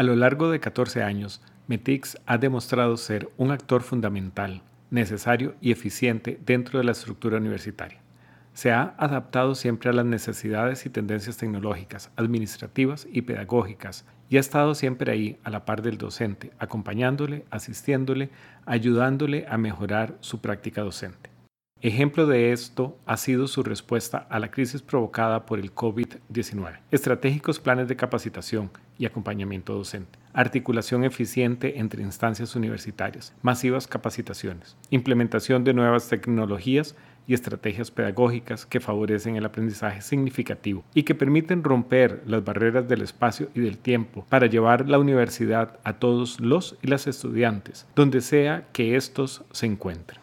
A lo largo de 14 años, METICS ha demostrado ser un actor fundamental, necesario y eficiente dentro de la estructura universitaria. Se ha adaptado siempre a las necesidades y tendencias tecnológicas, administrativas y pedagógicas y ha estado siempre ahí a la par del docente, acompañándole, asistiéndole, ayudándole a mejorar su práctica docente. Ejemplo de esto ha sido su respuesta a la crisis provocada por el COVID-19, estratégicos planes de capacitación y acompañamiento docente, articulación eficiente entre instancias universitarias, masivas capacitaciones, implementación de nuevas tecnologías y estrategias pedagógicas que favorecen el aprendizaje significativo y que permiten romper las barreras del espacio y del tiempo para llevar la universidad a todos los y las estudiantes, donde sea que estos se encuentren.